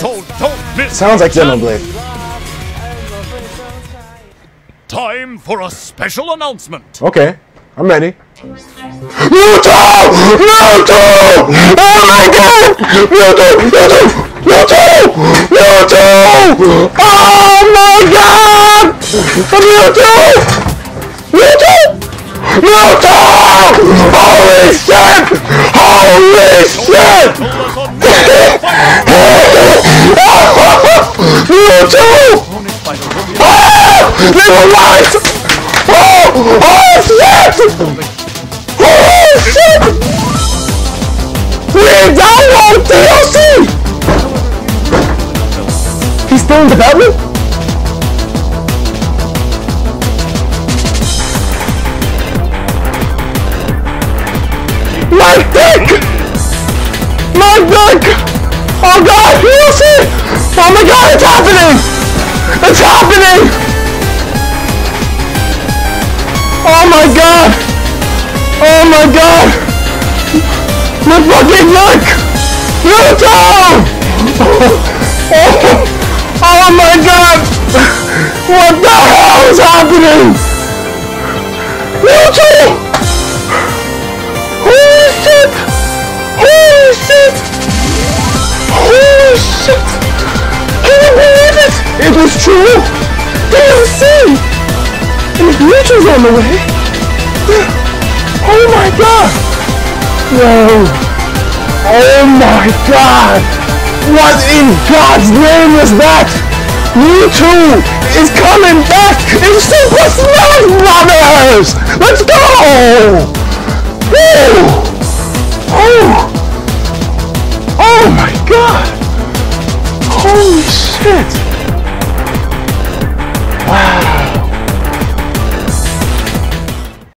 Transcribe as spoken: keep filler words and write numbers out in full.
So don't miss. Sounds like Xenoblade. Time for a special announcement. Okay, I'm ready. Mewtwo! Mewtwo! Oh my god! Mewtwo! Mewtwo! Mewtwo! Mewtwo! Oh my god! Mewtwo! Mewtwo! Mewtwo! Holy shit! Holy shit! Mewtwo! Ah! Little light! Oh! Oh shit! Oh shit! We download D L C! He's still in development? My dick! My dick! Oh god, D L C! Oh my god, it's happening! It's happening! Oh my god! Oh my god! My fucking neck! Mewtwo! Oh, oh my god! What the hell is happening? Mewtwo! Holy shit! Holy shit! Holy shit! Can you believe it? It was true! D L C! And Mewtwo's on the way! Oh my god! Whoa! Oh my god! What in God's name is that? Mewtwo is coming back in Super Smash Brothers! Let's go! Woo! Oh! Oh my god! Holy shit!